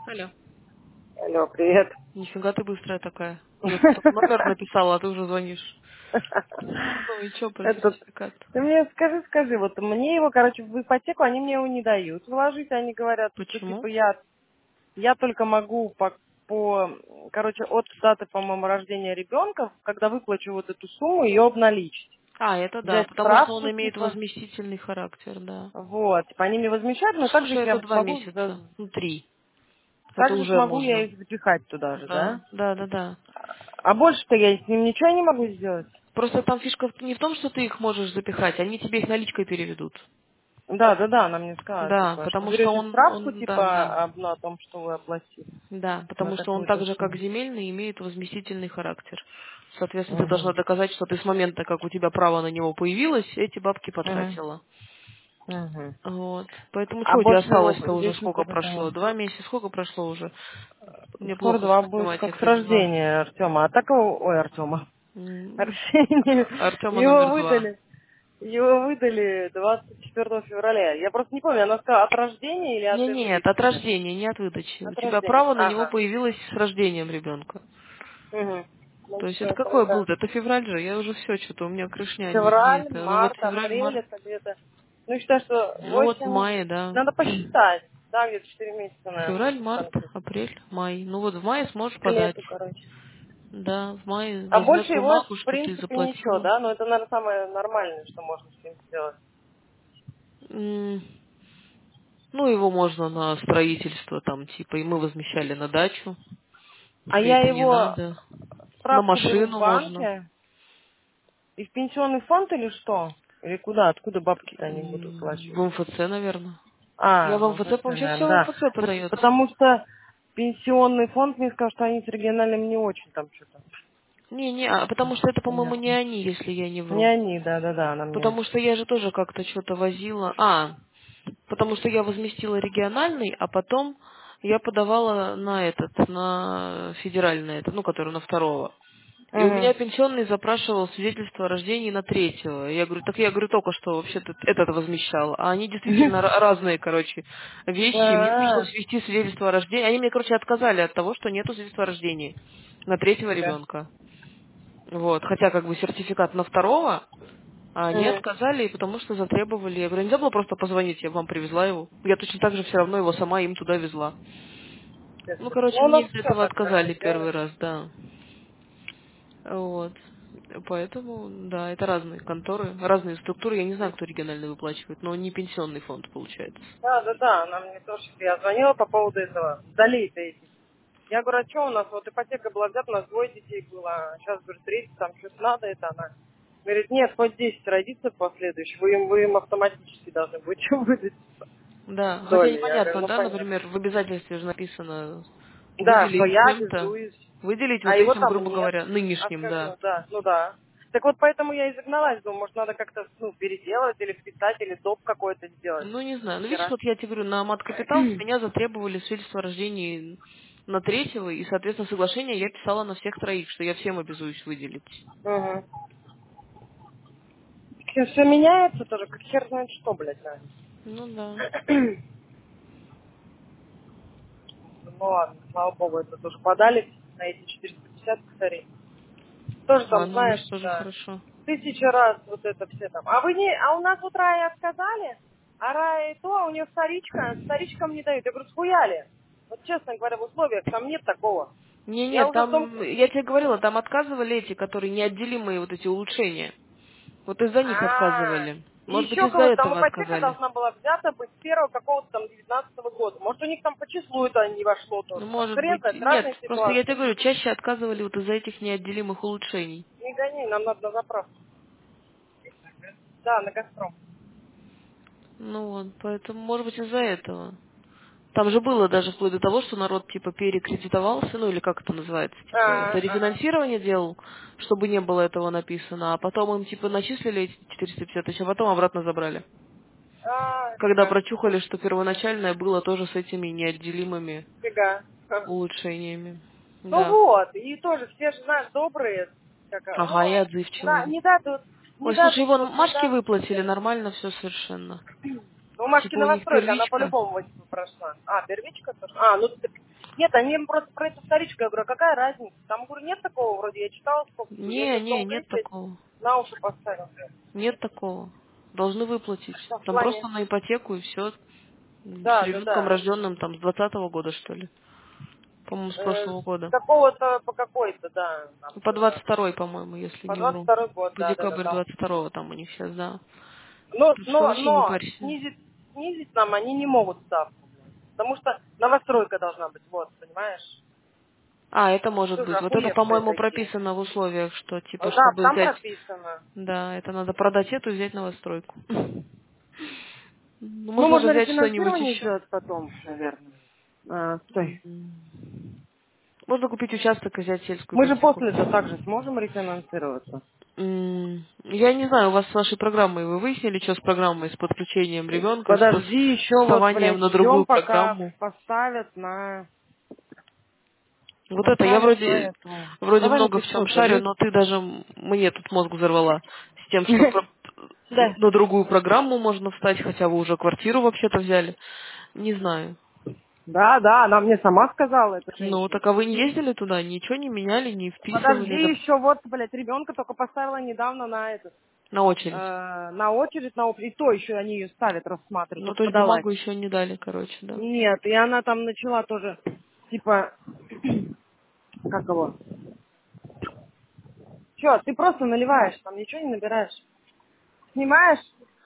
Алло. Алло, привет. Нифига ты быстрая такая. Я тебе только номер написала, а ты уже звонишь. Ну и что про Этот, сертификат? ты мне скажи, вот мне его, короче, в ипотеку они мне его не дают вложить, они говорят, что Почему? типа я только могу короче, от даты, по-моему, рождения ребенка, когда выплачу вот эту сумму, ее обналичить. А, это да, Взять потому что справку, он имеет типа, возместительный характер, да. вот, типа, они мне возмещают, но также Слушай, их это я 2 смогу, месяца. Ну, 3. Это также уже смогу я можно. их запихать туда же, Да, да? да, да, да. А больше-то я с ним ничего не могу сделать. Просто там фишка не в том, что ты их можешь запихать, они тебе их наличкой переведут. Да, она мне сказала, Да, типа, что потому что берете справку, да. типа, о том, что вы оплатили Да, на потому что он так такую-то же, как сумму. земельный, имеет возместительный характер. Соответственно, ты должна Угу. доказать, что ты с момента, как у тебя право на него появилось, эти бабки Угу. потратила. Угу. Вот. Поэтому А что у тебя больше его осталось-то уже? здесь Сколько никуда прошло? там. 2 месяца? Сколько прошло уже? Мне Скоро плохо 2 будет, вспоминать, как с если 2. рождения Артема. А так его, ой, Артема. М, Арсений, Артема его номер 2. выдали. Его выдали 24 февраля. Я просто не помню, она сказала от рождения или от Нет, от выдачи? рождения, не от выдачи. У От тебя рождения. право на него Ага. появилось с рождением ребенка. Угу. Ну То есть это все, какой был? тогда. Это февраль же. Я уже все, что-то у меня крышня не Февраль, это. Ну вот март, февраль, апрель, март. это где-то, ну, считаю, что Ну вот в 8, мае, да. надо посчитать, да, где-то 4 месяца, наверное, Февраль, март, там где-то, апрель, май. Ну вот в мае сможешь к подать. лету, короче. Да, в мае А возьмет больше его, бумагу, в что ты принципе, ничего, заплатила. да, но это, наверное, самое нормальное, что можно с ним сделать. М, Ну, его можно на строительство, там, типа, и мы возмещали на дачу. А Если я это не его надо. На справку беру в машину можно. банке, и в пенсионный фонд или что? Или куда, откуда бабки-то они будут В плачивать? МФЦ, наверное. Я А, в в МФЦ, МФЦ, по-моему, сейчас все наверное, в да. МФЦ подается. Потому что пенсионный фонд мне сказал, что они с региональным не очень там что-то. Потому что это, по-моему, не Понятно. они, если я не Не вру. они, да, она мне. Потому что я же тоже как-то что-то возила. Потому что я возместила региональный, а потом я подавала на федеральный этот, ну, который на второго. И у Угу. меня пенсионный запрашивал свидетельство о рождении на третьего. Я говорю, только что вообще-то этот возмещал. А они действительно разные, короче, вещи. Мне пришлось ввести свидетельство о рождении. Они мне, короче, отказали от того, что нету свидетельства о рождении на третьего Фига. ребенка. Вот. Хотя как бы сертификат на второго, а они Мгм. отказали, потому что затребовали. Я говорю, нельзя было просто позвонить, я бы вам привезла его. Я точно так же все равно его сама им туда везла. Ну, короче, Ну, у мне нас из-за все этого так, отказали короче, первый делают. раз, да. Вот. Поэтому, да, это разные конторы, разные структуры. Я не знаю, кто региональный выплачивает, но не пенсионный фонд получается. Да, она мне тоже, я звонила по поводу этого, долей-то этих. Я говорю, а что у нас, вот ипотека была взята, у нас 2 детей было, а сейчас, говорю, 3, там что-то надо, это она. Говорит, нет, хоть 10 родится последующих, вы им автоматически должны будете выдать Да, хотя доли. Я говорю, непонятно, ну да, понятно. например, в обязательстве же написано Да, что выделить я чем-то, обязуюсь, выделить а вот его этим, там грубо нет. говоря, А нынешним, да. скажу, да, ну да. Так вот поэтому я и загналась, думаю, может надо как-то, ну, переделать или вписать, или доп какой-то сделать. Ну, не знаю. Ну, видишь, Хера. вот я тебе говорю, на мат-капитал с меня затребовали свидетельство о рождении на третьего, и, соответственно, соглашение я писала на всех троих, что я всем обязуюсь выделить. Угу. Все меняется тоже, как хер знает что, блядь, да. Ну, да. Ну ладно, слава богу, это тоже подали на эти 450 косарей. Тоже там, Ладно, знаешь, видишь, тоже да, хорошо. 1000 раз вот это все там. А вы не, а у нас вот Рае отказали, а Рае то, а у нее старичкам не дают. Я говорю, схуяли. Вот честно говоря, в условиях там нет такого. Не, Я уже в том... там, я тебе говорила, там отказывали эти, которые неотделимые вот эти улучшения. Вот из-за них отказывали. И Может быть, еще из-за кого-то там этого ипотека отказали. должна была взята быть с первого какого-то там 19-го года. Может, у них там по числу это не вошло Ну, тоже. Там может хрен быть. знает, Нет, разные просто я тебе ситуации. говорю, чаще отказывали вот из-за этих неотделимых улучшений. Не гони, нам надо на заправку. Да, на Газпром. Ну вот, поэтому, может быть, из-за этого. Там же было даже вплоть до того, что народ типа перекредитовался, ну или как это называется, типа это Ага. рефинансирование делал, чтобы не было этого написано, а потом им типа начислили эти 450 тысяч, а потом обратно забрали. Когда Фига. прочухали, что первоначальное было тоже с этими неотделимыми Фига. улучшениями. Ну Да. вот, и тоже все же, знаешь, добрые, как, Ага, и ну, отзывчивые. не Ой, слушай, дадут, его вот не Машке дадут выплатили, сделать. нормально все совершенно. Ну, Машки Типа у них новостройка, она первичка. по-любому вот прошла. А, первичка тоже? А, ну, Нет, они просто про эту вторичку. Я говорю, а какая разница? Там, говорю, нет такого вроде. Я читала, сколько. Я Не, сейчас не, дом нет блядь, такого. на уши поставил. Нет такого. Должны выплатить. Что в Там просто плане? на ипотеку и все. С Да, да, ребенком да. рожденным там с 20-го года, что ли. По-моему, с прошлого С года. какого-то по какой-то, да. Там По что-то. 22-й, по-моему, если По не вру. 22 год, По да, да, да, декабрь там. 22-го там у них сейчас, да. Но, Так что но, вообще не но парься. снизить нам они не могут ставку. Потому что новостройка должна быть, вот, понимаешь? А, это может Тоже быть. Вот это, охуевшие по-моему, такие. прописано в условиях, что типа, Да, чтобы там взять... прописано. Да, это надо продать эту и взять новостройку. Ну, Ну, можно же можно взять что-нибудь рефинансирование еще. сделать потом, наверное. Стой. Можно купить участок и взять сельскую Мы же ипотеку. после-то также сможем рефинансироваться. Я не знаю, у вас с вашей программой, вы выяснили, что с программой, с подключением ребенка, с Подожди, еще вот, вставанием блядь, на ждем, другую пока программу? поставят на... Вот это, я Поставят на вроде, эту... вроде Давай на много в чем 500 шарю, залезь. но ты даже мне тут мозг взорвала с тем, что Да. на другую программу можно встать, хотя вы уже квартиру вообще-то взяли. Не знаю. Да, да, она мне сама сказала, эта Ну, женщина. так а вы не ездили туда, ничего не меняли, не Подожди, вписывали да, еще вот, блядь, ребенка только поставила недавно на этот, на очередь? на очередь, и то еще они ее ставят, рассматривают, Ну, только то есть подалась. бумагу еще не дали, короче, да. Нет, и она там начала тоже, типа, как его, че, ты просто наливаешь, там ничего не набираешь. Снимаешь?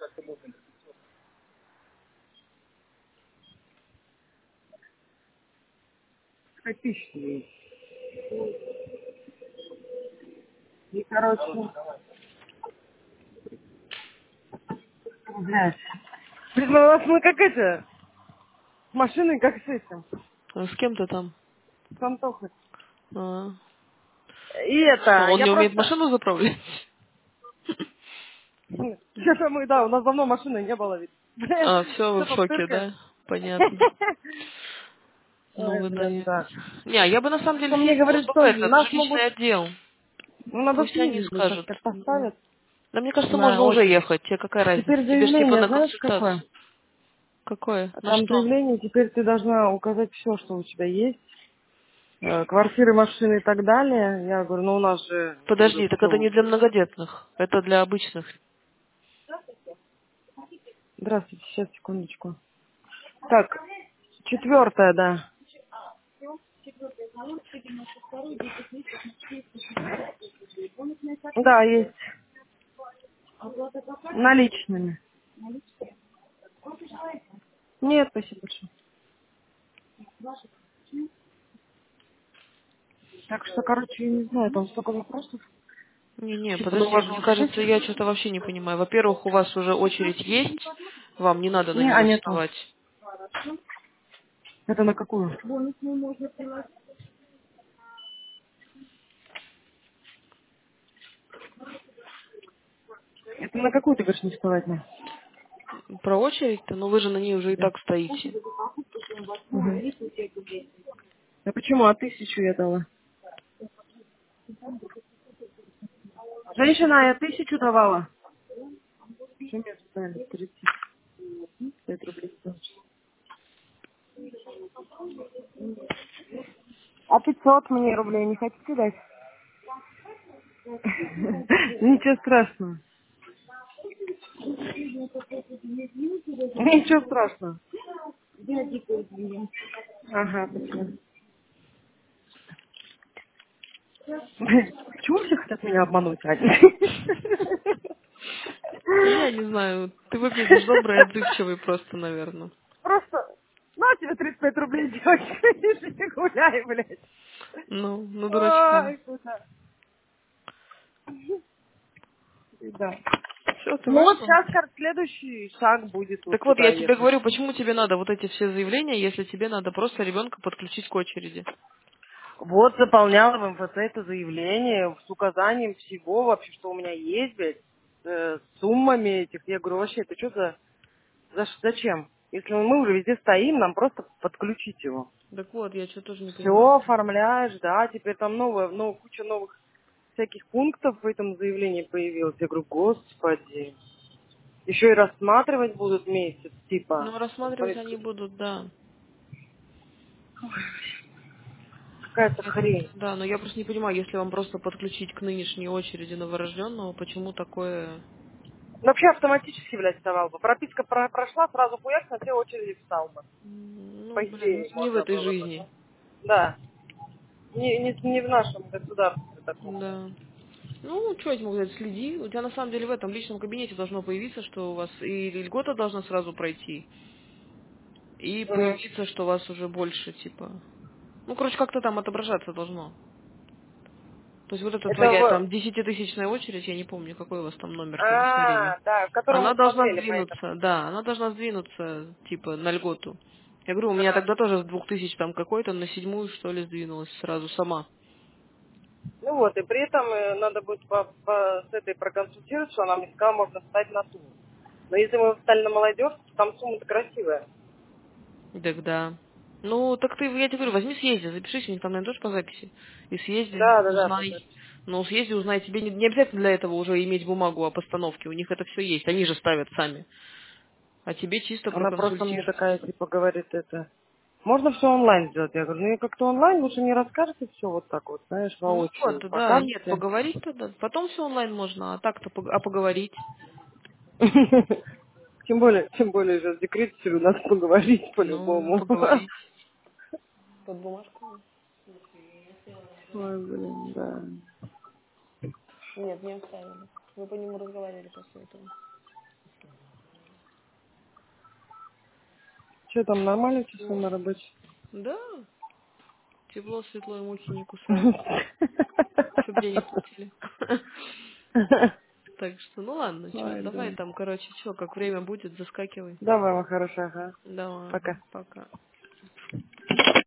Копишь. И, короче, блядь. Блин, ну, у нас мы как это, с машиной как с этим, А с кем-то там? с Антохой. А. И Что, это, он я не умеет просто, машину заправлять? что-то мы, да, у нас давно машины не было ведь. А, все, вы в Что-то шоке, тыркает. да? Понятно. Ну, Ой, вы блин, даете. да. Не, я бы на самом деле Он мне съездила говорит, бы в что этот нас могут, жилищный отдел. ну, надо Пусть они съездить, блин, скажут. как-то Ну. поставят Да мне кажется, можно на уже очередь. ехать. Тебе какая разница? Теперь Тебе же типа заявление, на знаешь, какое? консультацию. Какое? А На там что? заявление, теперь ты должна указать все, что у тебя есть. Квартиры, машины и так далее. Я говорю, ну у нас же, говорю, Подожди, так это все. не для многодетных. Это для обычных. Здравствуйте, сейчас, секундочку. Так, 4, да. Да, есть. Наличными. Нет, спасибо большое. Так что, короче, я не знаю, там столько вопросов. Не-не, Типа, ну подожди, можно мне решить. кажется, я что-то вообще не понимаю. Во-первых, у вас уже очередь есть, вам не надо на Не, а нее нету. вставать. Это на какую? Это на какую ты говоришь не вставать на? Про очередь-то, но вы же на ней уже и Да. так стоите. Мгм. А почему? А 1000 я дала? Женщина, я 1000 давала. Что мне оставили? 35 рублей. А 500 мне рублей не хотите дать? Ничего страшного. Ничего страшного. Ага, почему? Почему все хотят меня обмануть, Аня? Я не знаю, ты выглядишь добрый, отзывчивый просто, наверное. Просто, на тебе 35 рублей, девочка, иди гуляй, блядь. Ну, дурачки. Ой, куда? Да. Все, ты Ну вот вышла? сейчас, как следующий шаг будет вот Так вот, туда я тебе ехать. говорю, почему тебе надо вот эти все заявления, если тебе надо просто ребенка подключить к очереди. Вот заполняла в МФЦ это заявление с указанием всего вообще, что у меня есть, блядь, с суммами этих. Я говорю, вообще, это что зачем? Если мы уже везде стоим, нам просто подключить его. Так вот, я что тоже не понимаю. Все оформляешь, да, теперь там куча новых всяких пунктов в этом заявлении появилась. Я говорю, господи. Еще и рассматривать будут месяц, типа. Ну, рассматривать Смотри, они будут, да. Какая-то хрень. Да, но я просто не понимаю, если вам просто подключить к нынешней очереди новорожденного, почему такое... Вообще автоматически, блядь, вставал бы. Прописка прошла, сразу хуяк на все очереди встал бы. Ну, По блин, ну идее не в можно этой было бы. жизни. Да. Не в нашем государстве таком. Да. Ну, что я тебе могу сказать, следи. У тебя на самом деле в этом личном кабинете должно появиться, что у вас и льгота должна сразу пройти, и Мгм. появиться, что у вас уже больше, типа... Ну, короче, как-то там отображаться должно. То есть вот эта Это твоя в... там 10-тысячная очередь, я не помню, какой у вас там номер по ускорению. Да, в котором Она мы должна смотрели по этому. сдвинуться, да, она должна сдвинуться, типа, на льготу. Я говорю, у меня Ага. тогда тоже с 2000 там какой-то на 7-ю, что ли, сдвинулась сразу сама. Ну вот, и при этом надо будет с этой проконсультироваться, что она мне сказала, можно встать на ту. Но если мы встали на молодежь, то там сумма-то красивая. Так да. Ну, так ты, я тебе говорю, возьми, съезди, запишись, у них там найдешь по записи. И съезди, Да, узнай. Ну, съезди, узнай. Тебе не обязательно для этого уже иметь бумагу о постановке. У них это все есть. Они же ставят сами. А тебе чисто она просто мне проконсультироваться. такая, типа, говорит, это... Можно все онлайн сделать? Я говорю, ну и как-то онлайн лучше не расскажете все вот так вот, знаешь, Ну воочию. вот, да, нет, Покажете. поговорить тогда. Потом все онлайн можно, а так-то поговорить. Тем более сейчас декрет все, надо поговорить Ну, по-любому. поговорить. Под бумажками? Ой, блин, да. Нет, не оставили. Вы по нему разговаривали после этого. Что там, нормально часы на работе? Да, тепло, светло и мухи не кусают. Чтоб денег платили. Так что, ну ладно, что, Ой, давай блин. там, короче, что, как время будет, заскакивай. Давай, моя хорошая, ага. Давай, Пока. пока.